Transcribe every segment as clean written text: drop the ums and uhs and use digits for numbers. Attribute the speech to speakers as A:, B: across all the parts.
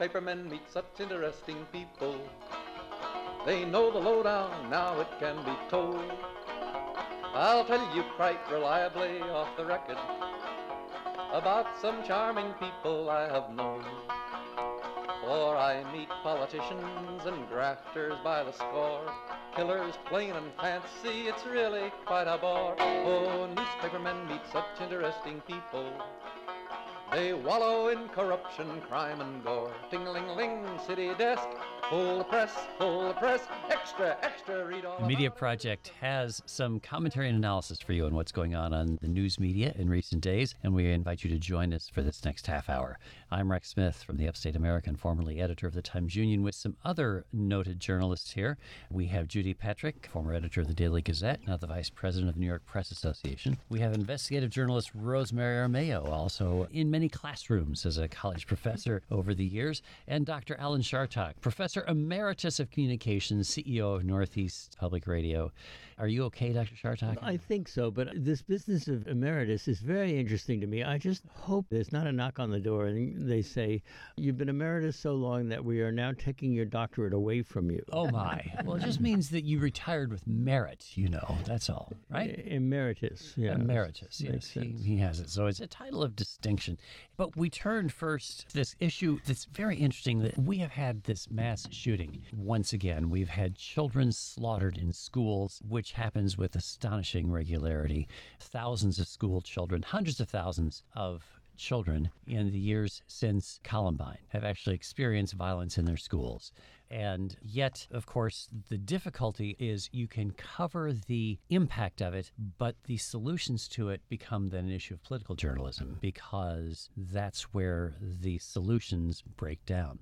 A: newspapermen meet such interesting people. They know the lowdown, now it can be told. I'll tell you quite reliably off the record about some charming people I have known. For I meet politicians and grafters by the score, killers plain and fancy, it's really quite a bore. Oh, newspapermen meet such interesting people. They wallow in corruption, crime and gore. Ting-a-ling-ling, city desk, full the press, extra, extra, read all.
B: The Media Project has some commentary and analysis for you on what's going on the news media in recent days, and we invite you to join us for this next half hour. I'm Rex Smith from the Upstate American, formerly editor of the Times-Union, with some other noted journalists here. We have Judy Patrick, former editor of the Daily Gazette, now the vice president of the New York Press Association. We have investigative journalist Rosemary Armao, also in many classrooms as a college professor over the years, and Dr. Alan Chartock, professor emeritus of communications, CEO of Northeast Public Radio. Are you okay, Dr. Chartock?
C: I think so, but this business of emeritus is very interesting to me. I just hope there's not a knock on the door and they say, you've been emeritus so long that we are now taking your doctorate away from you.
B: Oh, my. Well, it just means that you retired with merit, that's all, right?
C: Emeritus, yeah.
B: Emeritus, yes. He has it. So it's a title of distinction. But we turned first to this issue that's very interesting, that we have had this mass shooting. Once again, we've had children slaughtered in schools, which happens with astonishing regularity. Thousands of school children, hundreds of thousands of children in the years since Columbine have actually experienced violence in their schools. And yet, of course, the difficulty is you can cover the impact of it, but the solutions to it become then an issue of political journalism, because that's where the solutions break down.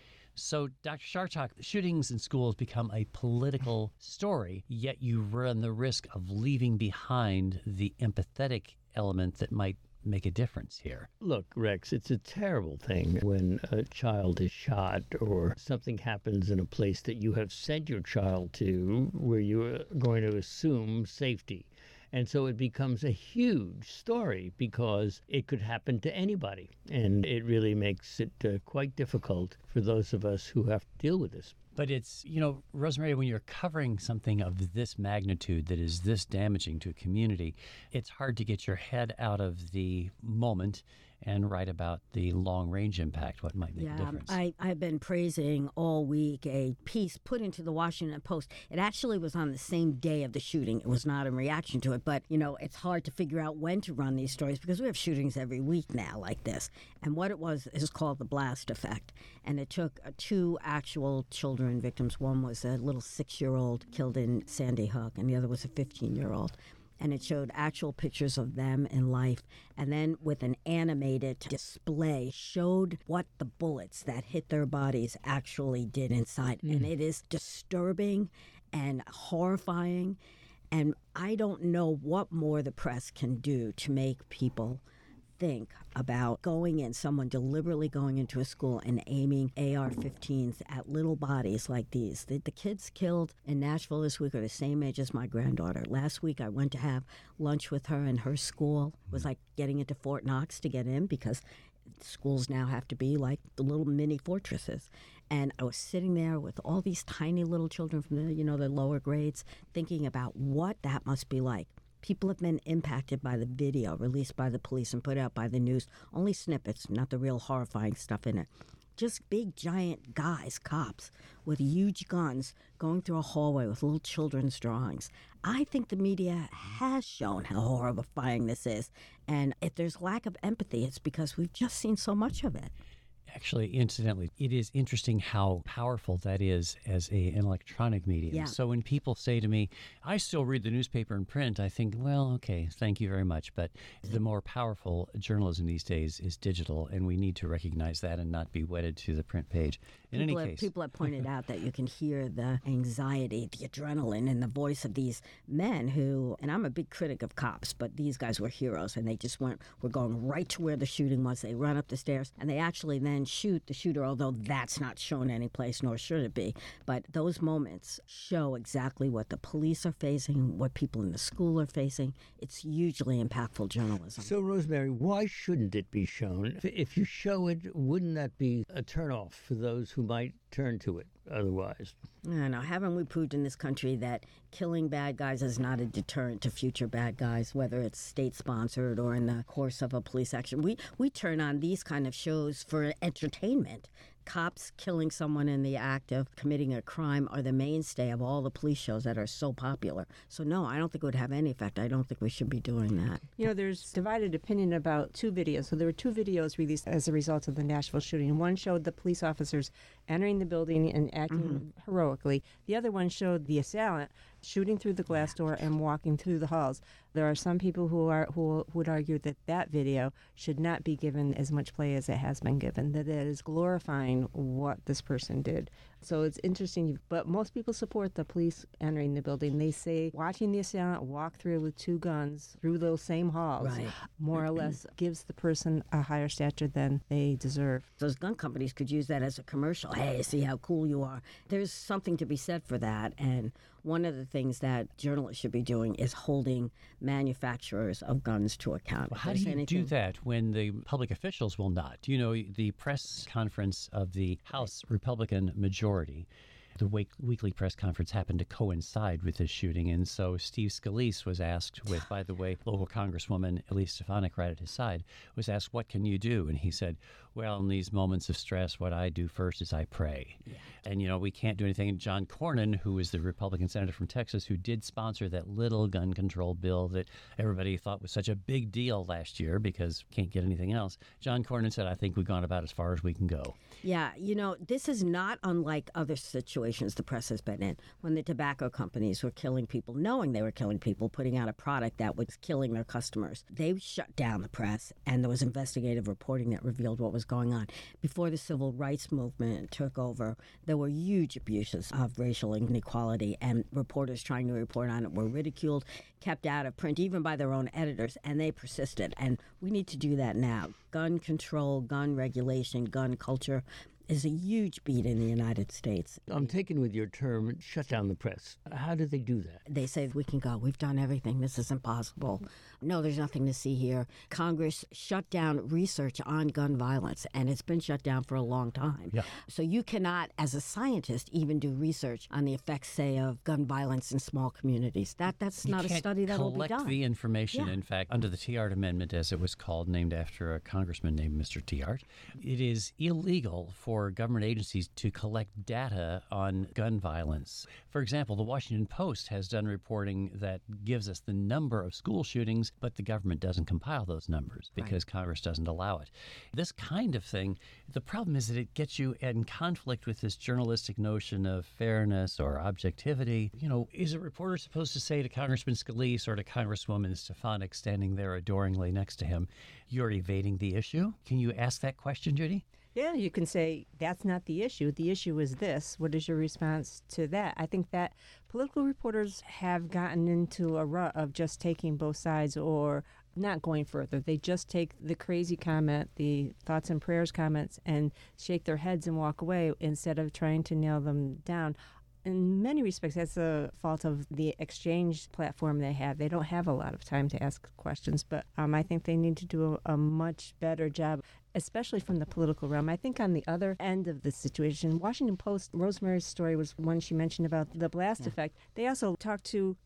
B: So, Dr. Chartock, shootings in schools become a political story, yet you run the risk of leaving behind the empathetic element that might make a difference here.
C: Look, Rex, it's a terrible thing when a child is shot or something happens in a place that you have sent your child to where you are going to assume safety. And so it becomes a huge story because it could happen to anybody. And it really makes it quite difficult for those of us who have to deal with this.
B: But it's, Rosemary, when you're covering something of this magnitude that is this damaging to a community, it's hard to get your head out of the moment and write about the long-range impact, what might make a difference.
D: I've been praising all week a piece put into the Washington Post. It actually was on the same day of the shooting. It was not in reaction to it, but, it's hard to figure out when to run these stories because we have shootings every week now like this. And what it was is called the blast effect. And it took two actual children victims. One was a little 6-year-old killed in Sandy Hook, and the other was a 15-year-old. And it showed actual pictures of them in life, and then with an animated display showed what the bullets that hit their bodies actually did inside. And it is disturbing and horrifying, and I don't know what more the press can do to make people think about someone deliberately going into a school and aiming AR-15s at little bodies like these. The kids killed in Nashville this week are the same age as my granddaughter. Last week I went to have lunch with her in her school. It was like getting into Fort Knox to get in because schools now have to be like the little mini fortresses. And I was sitting there with all these tiny little children from the lower grades thinking about what that must be like. People have been impacted by the video released by the police and put out by the news. Only snippets, not the real horrifying stuff in it. Just big, giant guys, cops, with huge guns going through a hallway with little children's drawings. I think the media has shown how horrifying this is. And if there's lack of empathy, it's because we've just seen so much of it.
B: Actually, incidentally, it is interesting how powerful that is as an electronic medium.
D: Yeah.
B: So when people say to me, I still read the newspaper in print, I think, well, okay, thank you very much. But the more powerful journalism these days is digital, and we need to recognize that and not be wedded to the print page.
D: People have pointed out that you can hear the anxiety, the adrenaline in the voice of these men who, and I'm a big critic of cops, but these guys were heroes, and they just were going right to where the shooting was. They run up the stairs, and they actually then didn't shoot the shooter, although that's not shown any place, nor should it be. But those moments show exactly what the police are facing, what people in the school are facing. It's hugely impactful journalism.
C: So, Rosemary, why shouldn't it be shown? If you show it, wouldn't that be a turnoff for those who might turn to it otherwise?
D: I don't know. Haven't we proved in this country that killing bad guys is not a deterrent to future bad guys, whether it's state-sponsored or in the course of a police action? We turn on these kind of shows for entertainment. Cops killing someone in the act of committing a crime are the mainstay of all the police shows that are so popular. So no, I don't think it would have any effect. I don't think we should be doing that.
E: You know, there's divided opinion about two videos. So there were two videos released as a result of the Nashville shooting. One showed the police officers entering the building and acting heroically. The other one showed the assailant shooting through the glass door and walking through the halls. There are some people who would argue that that video should not be given as much play as it has been given, that it is glorifying what this person did. So it's interesting, but most people support the police entering the building. They say watching the assailant walk through with two guns through those same halls more or less gives the person a higher stature than they deserve.
D: Those gun companies could use that as a commercial. Hey, see how cool you are. There's something to be said for that. And one of the things that journalists should be doing is holding manufacturers of guns to account.
B: Well, how do you do that when the public officials will not? You know, the press conference of the House Republican majority, the weekly press conference happened to coincide with this shooting, and so Steve Scalise was asked, with, by the way, local Congresswoman Elise Stefanik right at his side, was asked, what can you do? And he said, well, in these moments of stress, what I do first is I pray. Yeah. And, you know, we can't do anything. And John Cornyn, who is the Republican senator from Texas, who did sponsor that little gun control bill that everybody thought was such a big deal last year because can't get anything else, John Cornyn said, I think we've gone about as far as we can go.
D: Yeah, you know, this is not unlike other situations the press has been in, when the tobacco companies were killing people, knowing they were killing people, putting out a product that was killing their customers. They shut down the press, and there was investigative reporting that revealed what was going on. Before the civil rights movement took over, there were huge abuses of racial inequality, and reporters trying to report on it were ridiculed, kept out of print, even by their own editors, and they persisted. And we need to do that now. Gun control, gun regulation, gun culture is a huge beat in the United States.
C: I'm taken with your term, shut down the press. How do they do that?
D: They say, we can go. We've done everything. This is impossible. No, there's nothing to see here. Congress shut down research on gun violence, and it's been shut down for a long time.
B: Yeah.
D: So you cannot, as a scientist, even do research on the effects, say, of gun violence in small communities. That's not a study that will be done.
B: Collect the information.
D: Yeah.
B: In fact, under the Tiahrt Amendment, as it was called, named after a congressman named Mr. Tiahrt, it is illegal for government agencies to collect data on gun violence. For example, the Washington Post has done reporting that gives us the number of school shootings, but the government doesn't compile those numbers because Congress doesn't allow it. This kind of thing, the problem is that it gets you in conflict with this journalistic notion of fairness or objectivity. You know, is a reporter supposed to say to Congressman Scalise or to Congresswoman Stefanik standing there adoringly next to him, you're evading the issue? Can you ask that question, Judy?
E: Yeah, you can say that's not the issue. The issue is this. What is your response to that? I think that political reporters have gotten into a rut of just taking both sides or not going further. They just take the crazy comment, the thoughts and prayers comments, and shake their heads and walk away instead of trying to nail them down. In many respects, that's a fault of the exchange platform they have. They don't have a lot of time to ask questions, but I think they need to do a much better job, especially from the political realm. I think on the other end of the situation, Washington Post, Rosemary's story was one she mentioned about the blast effect. They also talked to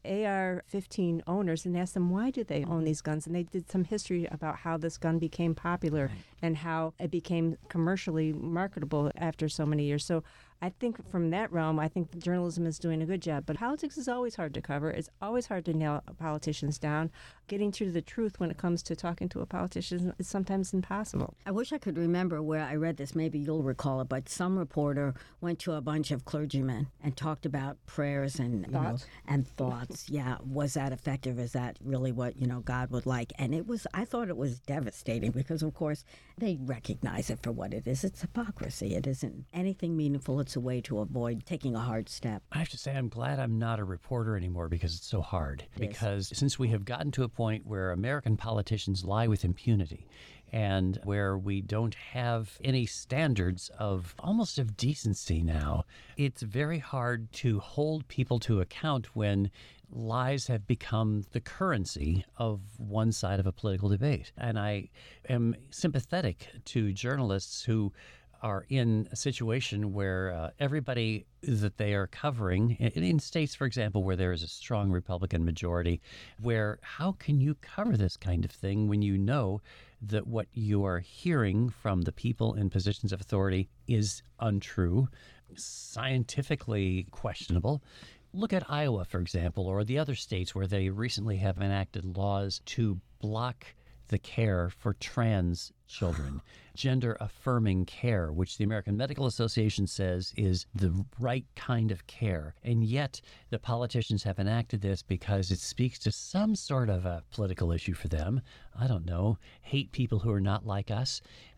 E: AR-15 owners and asked them, why do they own these guns? And they did some history about how this gun became popular and how it became commercially marketable after so many years. So I think from that realm, I think journalism is doing a good job. But politics is always hard to cover. It's always hard to nail politicians down. Getting to the truth when it comes to talking to a politician is sometimes impossible.
D: I wish I could remember where I read this. Maybe you'll recall it. But some reporter went to a bunch of clergymen and talked about prayers and thoughts. Yeah, was that effective? Is that really what God would like? And I thought it was devastating because, of course, they recognize it for what it is. It's hypocrisy. It isn't anything meaningful. It's a way to avoid taking a hard step.
B: I have to say, I'm glad I'm not a reporter anymore because it's so hard. Because since we have gotten to a point where American politicians lie with impunity, and where we don't have any standards of almost of decency now. It's very hard to hold people to account when lies have become the currency of one side of a political debate. And I am sympathetic to journalists who are in a situation where everybody that they are covering, in states, for example, where there is a strong Republican majority, where how can you cover this kind of thing when you know that what you are hearing from the people in positions of authority is untrue, scientifically questionable? Look at Iowa, for example, or the other states where they recently have enacted laws to block the care for trans children, gender-affirming care, which the American Medical Association says is the right kind of care. And yet the politicians have enacted this because it speaks to some sort of a political issue for them. I don't know, hate people who are not like us.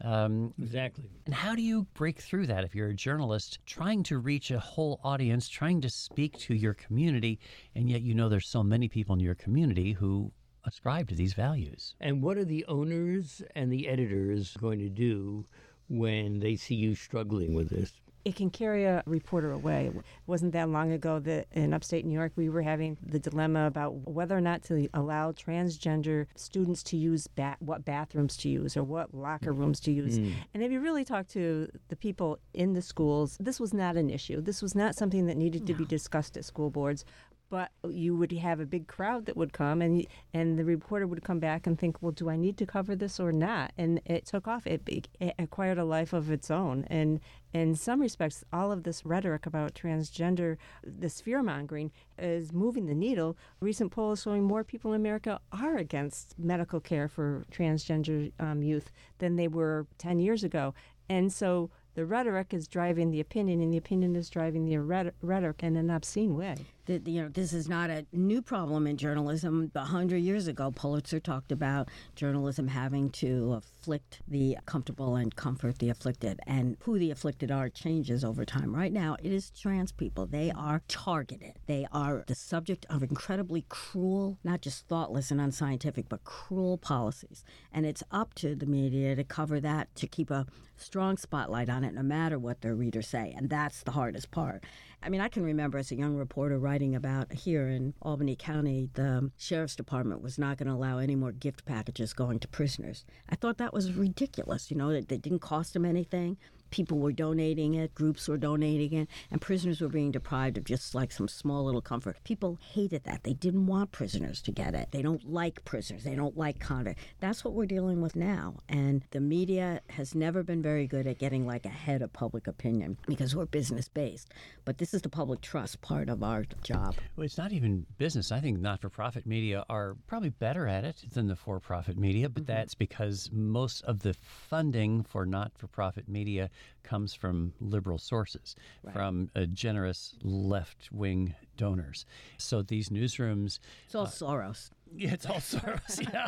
C: Exactly.
B: And how do you break through that if you're a journalist trying to reach a whole audience, trying to speak to your community, and yet you know there's so many people in your community who ascribe to these values?
C: And what are the owners and the editors going to do when they see you struggling with this?
E: It can carry a reporter away. It wasn't that long ago that in upstate New York we were having the dilemma about whether or not to allow transgender students to use what bathrooms to use or what locker rooms to use. And if you really talk to the people in the schools, this was not an issue. This was not something that needed to be discussed at school boards. But you would have a big crowd that would come, and the reporter would come back and think, well, do I need to cover this or not? And it took off. It acquired a life of its own. And in some respects, all of this rhetoric about transgender, this fear-mongering, is moving the needle. Recent polls showing more people in America are against medical care for transgender youth than they were 10 years ago. And so the rhetoric is driving the opinion, and the opinion is driving the rhetoric in an obscene way.
D: This is not a new problem in journalism. 100 years ago, Pulitzer talked about journalism having to afflict the comfortable and comfort the afflicted. And who the afflicted are changes over time. Right now, it is trans people. They are targeted. They are the subject of incredibly cruel, not just thoughtless and unscientific, but cruel policies. And it's up to the media to cover that, to keep a strong spotlight on it, no matter what their readers say. And that's the hardest part. I mean, I can remember as a young reporter writing about here in Albany County, the sheriff's department was not going to allow any more gift packages going to prisoners. I thought that was ridiculous, that they didn't cost them anything. People were donating it, groups were donating it, and prisoners were being deprived of just like some small little comfort. People hated that. They didn't want prisoners to get it. They don't like prisoners. They don't like convict. That's what we're dealing with now. And the media has never been very good at getting like ahead of public opinion because we're business-based. But this is the public trust part of our job.
B: Well, it's not even business. I think not-for-profit media are probably better at it than the for-profit media, but that's because most of the funding for not-for-profit media comes from liberal sources, from generous left-wing donors. So these newsrooms...
D: It's all Soros.
B: Yeah, it's all Soros, yeah.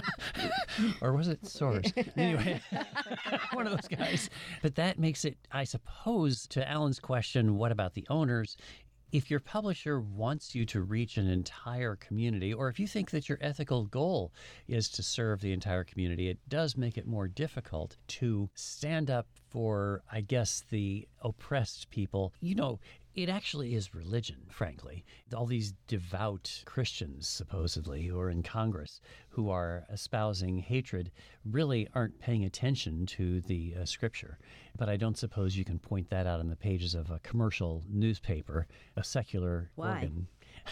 B: Or was it Soros? Anyway, one of those guys. But that makes it, I suppose, to Alan's question, what about the owners? If your publisher wants you to reach an entire community, or if you think that your ethical goal is to serve the entire community, it does make it more difficult to stand up for, I guess, the oppressed people. It actually is religion, frankly. All these devout Christians, supposedly, who are in Congress, who are espousing hatred, really aren't paying attention to the scripture. But I don't suppose you can point that out on the pages of a commercial newspaper, a secular organ.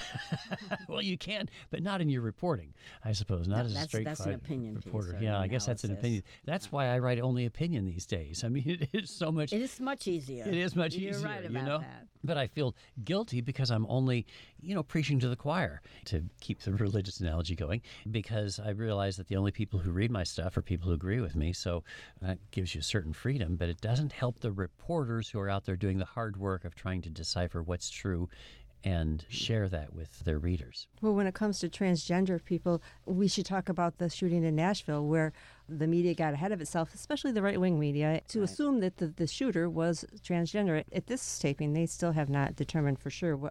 B: Well, you can, but not in your reporting, I suppose. Not as a straight
D: that's an opinion
B: reporter.
D: piece,
B: Yeah, I guess that's an opinion. That's why I write only opinion these days. I mean, it is so much.
D: It is much easier.
B: It is much
D: You're
B: easier,
D: right about that.
B: But I feel guilty because I'm only, preaching to the choir, to keep the religious analogy going, because I realize that the only people who read my stuff are people who agree with me. So that gives you a certain freedom, but it doesn't help the reporters who are out there doing the hard work of trying to decipher what's true and share that with their readers.
E: Well, when it comes to transgender people, we should talk about the shooting in Nashville where the media got ahead of itself, especially the right-wing media, to assume that the shooter was transgender. At this taping, they still have not determined for sure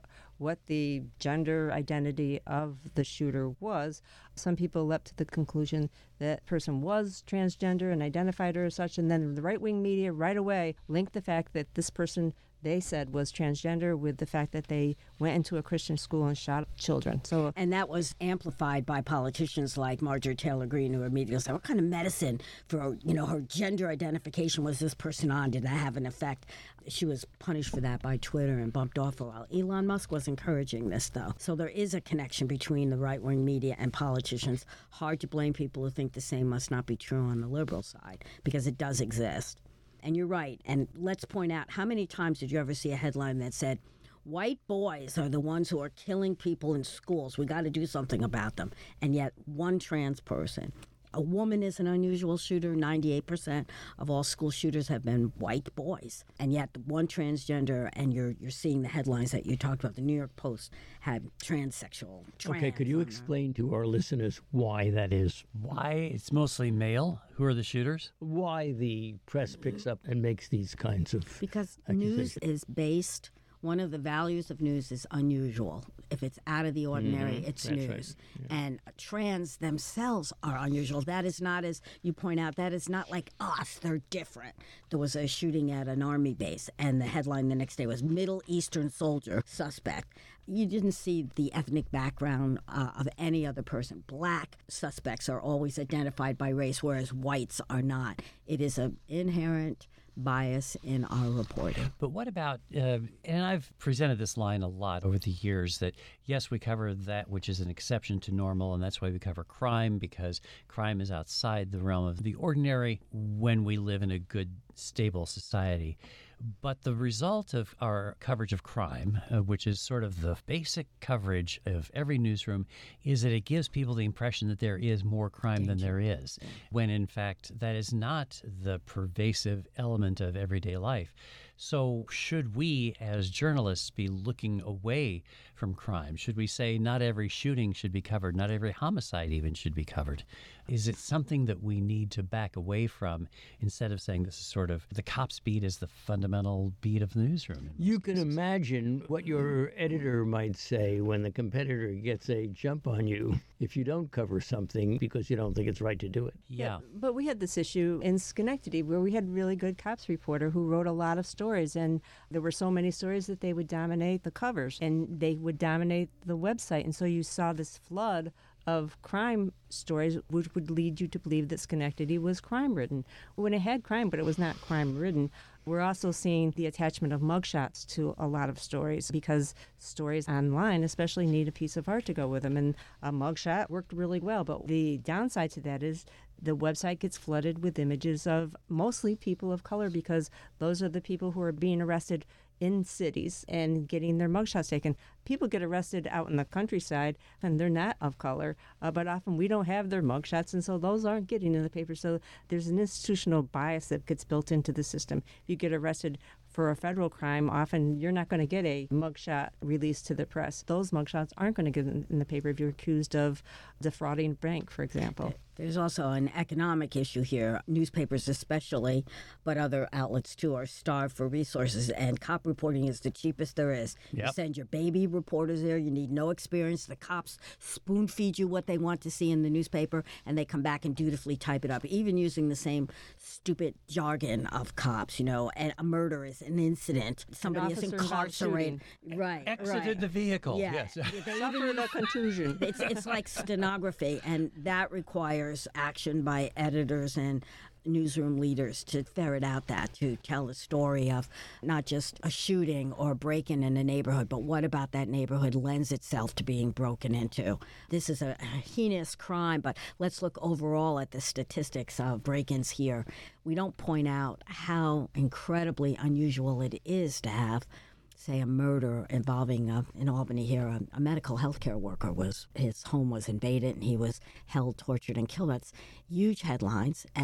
E: what the gender identity of the shooter was. Some people leapt to the conclusion that person was transgender and identified her as such, and then the right-wing media right away linked the fact that this person they said was transgender with the fact that they went into a Christian school and shot children.
D: And that was amplified by politicians like Marjorie Taylor Greene, who immediately said, what kind of medicine for, her gender identification was this person on? Did that have an effect? She was punished for that by Twitter and bumped off for a while. Elon Musk was encouraging this, though. So there is a connection between the right-wing media and politicians. Hard to blame people who think the same must not be true on the liberal side, because it does exist. And you're right. And let's point out, how many times did you ever see a headline that said, white boys are the ones who are killing people in schools. We got to do something about them. And yet one trans person. A woman is an unusual shooter. 98% of all school shooters have been white boys. And yet one transgender, and you're seeing the headlines that you talked about. The New York Post had transsexual.
C: Okay, could you explain to our listeners why that is?
B: Why it's mostly male? Who are the shooters?
C: Why the press picks up and makes these kinds of
D: Because news is based... One of the values of news is unusual. If it's out of the ordinary, it's
C: That's
D: news.
C: right. Yeah.
D: And trans themselves are unusual. That is not, as you point out, that is not like us. They're different. There was a shooting at an army base, and the headline the next day was Middle Eastern soldier suspect. You didn't see the ethnic background of any other person. Black suspects are always identified by race, whereas whites are not. It is an inherent bias in our reporting.
B: But what about, and I've presented this line a lot over the years, that yes, we cover that which is an exception to normal, and that's why we cover crime, because crime is outside the realm of the ordinary when we live in a good, stable society. But the result of our coverage of crime, which is sort of the basic coverage of every newsroom, is that it gives people the impression that there is more crime than there is, when in fact that is not the pervasive element of everyday life. So should we, as journalists, be looking away from crime? Should we say not every shooting should be covered, not every homicide even should be covered? Is it something that we need to back away from instead of saying this is sort of the cop's beat is the fundamental beat of the newsroom?
C: You can imagine what your editor might say when the competitor gets a jump on you if you don't cover something because you don't think it's right to do it.
B: Yeah.
E: But we had this issue in Schenectady where we had a really good cops reporter who wrote a lot of stories, and there were so many stories that they would dominate the covers and they would dominate the website. And so you saw this flood of crime stories, which would lead you to believe that Schenectady was crime-ridden, when it had crime, but it was not crime-ridden. We're also seeing the attachment of mugshots to a lot of stories, because stories online especially need a piece of art to go with them, and a mugshot worked really well. But the downside to that is the website gets flooded with images of mostly people of color, because those are the people who are being arrested in cities and getting their mugshots taken. People get arrested out in the countryside and they're not of color, but often we don't have their mugshots, and so those aren't getting in the paper. So there's an institutional bias that gets built into the system. If you get arrested for a federal crime, often you're not going to get a mugshot released to the press. Those mugshots aren't going to get in the paper if you're accused of defrauding a bank, for example.
D: There's also an economic issue here. Newspapers especially, but other outlets too, are starved for resources, and cop reporting is the cheapest there is.
B: Yep.
D: You send your baby reporters there. You need no experience. The cops spoon feed you what they want to see in the newspaper, and they come back and dutifully type it up, even using the same stupid jargon of cops. And a murder is an incident. Somebody is incarcerated. Right.
B: Exited the vehicle.
D: Yeah.
B: Yes.
D: They
E: Suffered a contusion.
D: It's like stenography, and that requires action by editors and newsroom leaders to ferret out that, to tell a story of not just a shooting or a break-in in a neighborhood, but what about that neighborhood lends itself to being broken into. This is a heinous crime, but let's look overall at the statistics of break-ins here. We don't point out how incredibly unusual it is to have, say, a murder involving, in Albany here, a medical healthcare worker. His home was invaded and he was held, tortured, and killed. That's huge headlines, and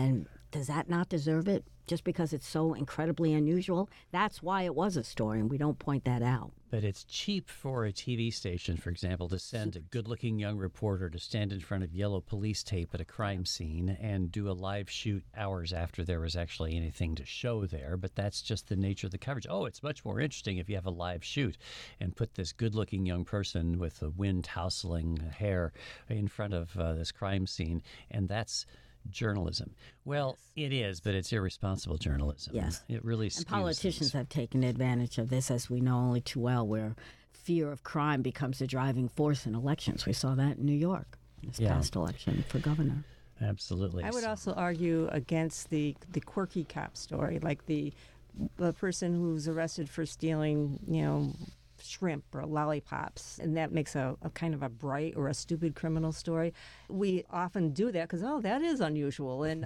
D: Does that not deserve it just because it's so incredibly unusual? That's why it was a story, and we don't point that out.
B: But it's cheap for a TV station, for example, to send a good-looking young reporter to stand in front of yellow police tape at a crime scene and do a live shoot hours after there was actually anything to show there. But that's just the nature of the coverage. Oh, it's much more interesting if you have a live shoot and put this good-looking young person with the wind-tousling hair in front of this crime scene, and that's journalism. Well, it is, but it's irresponsible journalism.
D: Yes.
B: It really skews
D: And politicians
B: things.
D: have taken advantage of this, as we know only too well, where fear of crime becomes the driving force in elections. We saw that in New York this past election for governor.
B: Absolutely.
E: I would also argue against the quirky cop story, like the person who's arrested for stealing, shrimp or lollipops, and that makes a kind of a bright or a stupid criminal story. We often do that because, that is unusual, and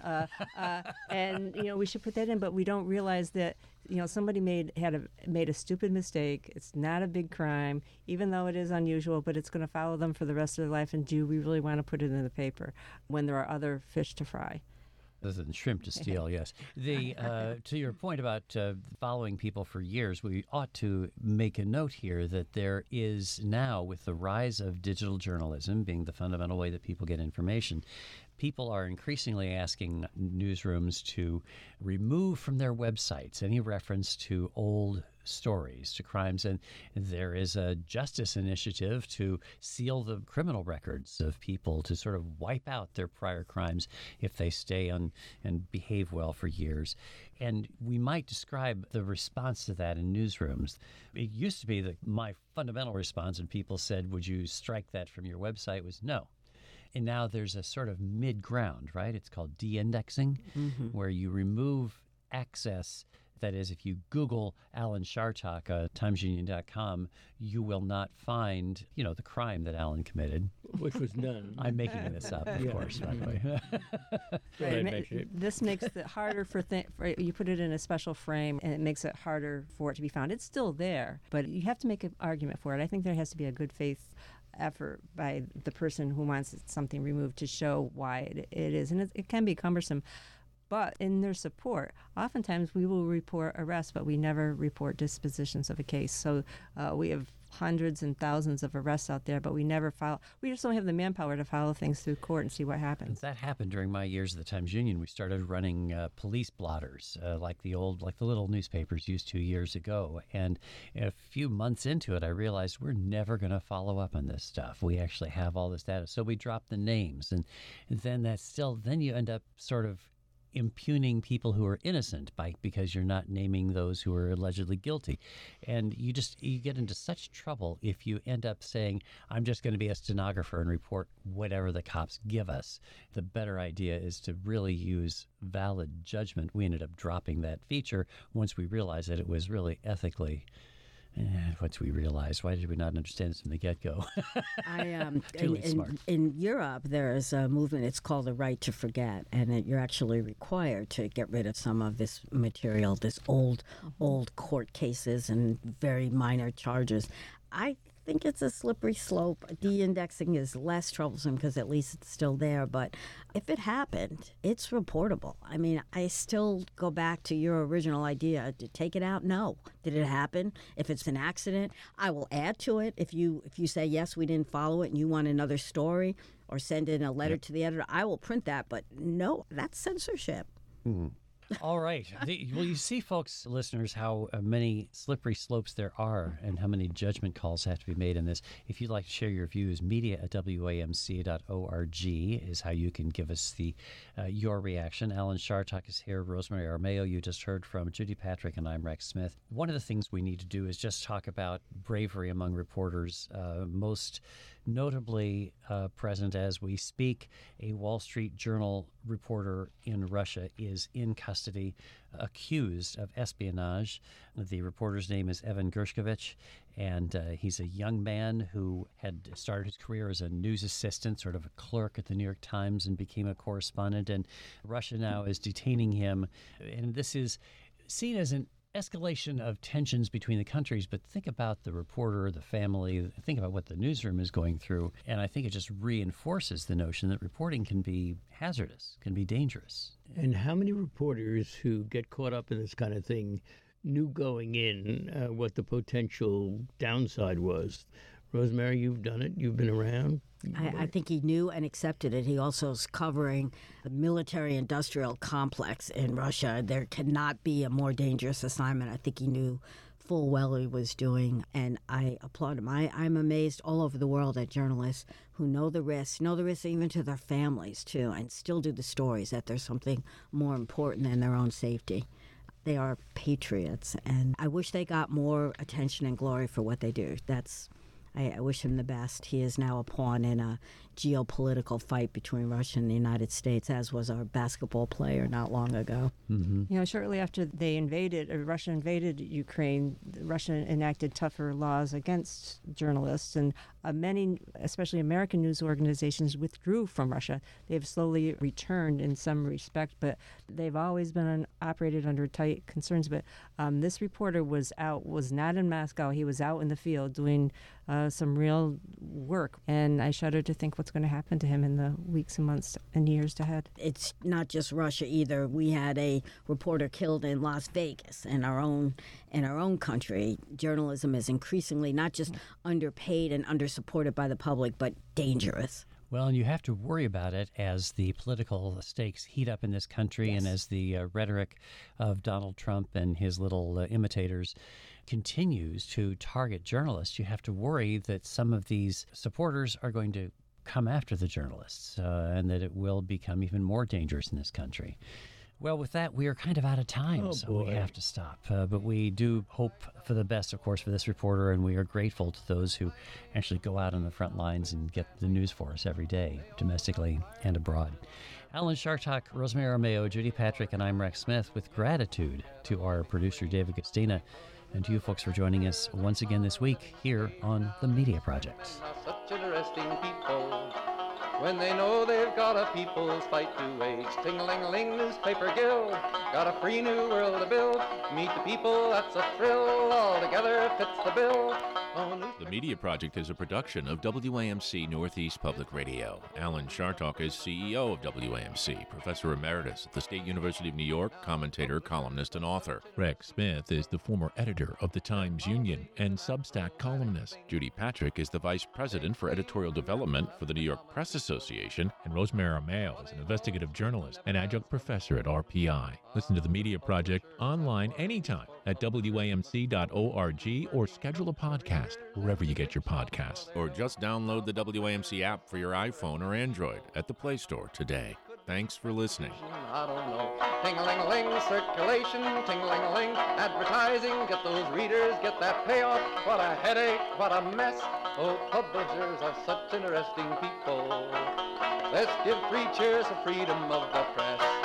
E: we should put that in, but we don't realize that somebody made a stupid mistake. It's not a big crime, even though it is unusual, but it's going to follow them for the rest of their life. And do we really want to put it in the paper when there are other fish to fry?
B: Other than shrimp to steal, yes. To your point about following people for years, we ought to make a note here that there is now, with the rise of digital journalism being the fundamental way that people get information, people are increasingly asking newsrooms to remove from their websites any reference to old stories, to crimes. And there is a justice initiative to seal the criminal records of people, to sort of wipe out their prior crimes if they stay on and behave well for years. And we might describe the response to that in newsrooms. It used to be that my fundamental response when people said, would you strike that from your website, was no. And now there's a sort of mid-ground, right? It's called de-indexing, where you remove access. That is, if you Google Alan Chartock, timesunion.com, you will not find, the crime that Alan committed.
C: Which was none.
B: I'm making this up, of course, by the way.
E: This makes it harder for you put it in a special frame, and it makes it harder for it to be found. It's still there, but you have to make an argument for it. I think there has to be a good faith effort by the person who wants something removed to show why it is. And it can be cumbersome. But in their support, oftentimes we will report arrests, but we never report dispositions of a case. So we have hundreds and thousands of arrests out there, but we never file. We just don't have the manpower to follow things through court and see what happens.
B: That happened during my years at the Times-Union. We started running police blotters, like the little newspapers used to years ago. And a few months into it, I realized we're never going to follow up on this stuff. We actually have all this data, so we dropped the names, and then then you end up sort of impugning people who are innocent because you're not naming those who are allegedly guilty. And you get into such trouble if you end up saying, I'm just going to be a stenographer and report whatever the cops give us. The better idea is to really use valid judgment. We ended up dropping that feature once we realized that it was really once we realized, why did we not understand this from the get-go?
D: In Europe, there is a movement, it's called the right to forget, and you're actually required to get rid of some of this material, this old court cases and very minor charges. I think it's a slippery slope. De-indexing is less troublesome because at least it's still there. But if it happened, it's reportable. I mean, I still go back to your original idea. To take it out? No. Did it happen? If it's an accident, I will add to it. If you say, yes, we didn't follow it and you want another story or send in a letter to the editor, I will print that. But no, that's censorship.
B: Mm-hmm. All right. Well, you see, folks, listeners, how many slippery slopes there are and how many judgment calls have to be made in this. If you'd like to share your views, media@wamc.org is how you can give us your reaction. Alan Chartock is here. Rosemary Armeo, you just heard from. Judy Patrick, and I'm Rex Smith. One of the things we need to do is just talk about bravery among reporters. Most notably present as we speak, a Wall Street Journal reporter in Russia is in custody, accused of espionage. The reporter's name is Evan Gershkovich, and he's a young man who had started his career as a news assistant, sort of a clerk at the New York Times, and became a correspondent. And Russia now is detaining him, and this is seen as an escalation of tensions between the countries, but think about the reporter, the family, think about what the newsroom is going through. And I think it just reinforces the notion that reporting can be hazardous, can be dangerous.
C: And how many reporters who get caught up in this kind of thing knew going in what the potential downside was? Rosemary, you've done it. You've been around.
D: I think he knew and accepted it. He also is covering the military-industrial complex in Russia. There cannot be a more dangerous assignment. I think he knew full well he was doing, and I applaud him. I'm amazed all over the world at journalists who know the risks even to their families, too, and still do the stories, that there's something more important than their own safety. They are patriots, and I wish they got more attention and glory for what they do. I wish him the best. He is now a pawn in a geopolitical fight between Russia and the United States, as was our basketball player not long ago.
B: Mm-hmm.
E: You know, shortly after Russia invaded Ukraine, Russia enacted tougher laws against journalists, and many, especially American news organizations, withdrew from Russia. They've slowly returned in some respect, but they've always been operated under tight concerns. But this reporter was not in Moscow. He was out in the field doing some real work, and I shudder to think what's going to happen to him in the weeks and months and years ahead.
D: It's not just Russia either. We had a reporter killed in Las Vegas in our own country. Journalism is increasingly not just underpaid and undersupported by the public, but dangerous.
B: Well, and you have to worry about it as the political stakes heat up in this country,
D: Yes.
B: and as the rhetoric of Donald Trump and his little imitators continues to target journalists. You have to worry that some of these supporters are going to come after the journalists, and that it will become even more dangerous in this country. Well, with that, we are kind of out of time, so we have to stop. But we do hope for the best, of course, for this reporter, and we are grateful to those who actually go out on the front lines and get the news for us every day, domestically and abroad. Alan Chartock, Rosemary Armao, Judy Patrick, and I'm Rex Smith, with gratitude to our producer, David Gustina, and to you folks for joining us once again this week here on The Media Project.
A: Such interesting people. When they know they've got a people's fight to wage. Ting-a-ling-a-ling, newspaper guild. Got a free new world to build. Meet the people, that's a thrill. All together fits the bill.
F: The Media Project is a production of WAMC Northeast Public Radio. Alan Chartock is CEO of WAMC, Professor Emeritus at the State University of New York, commentator, columnist, and author.
G: Rex Smith is the former editor of the Times-Union and Substack columnist.
F: Judy Patrick is the Vice President for Editorial Development for the New York Press Association.
G: And Rosemary Armao is an investigative journalist and adjunct professor at RPI. Listen to the Media Project online anytime at WAMC.org or schedule a podcast wherever you get your podcasts.
F: Or just download the WAMC app for your iPhone or Android at the Play Store today. Thanks for listening.
A: I don't know. Ting-a-ling-a-ling, circulation, ting-a-ling-a-ling, advertising, get those readers, get that payoff. What a headache, what a mess. Oh, publishers are such interesting people. Let's give 3 cheers for freedom of the press.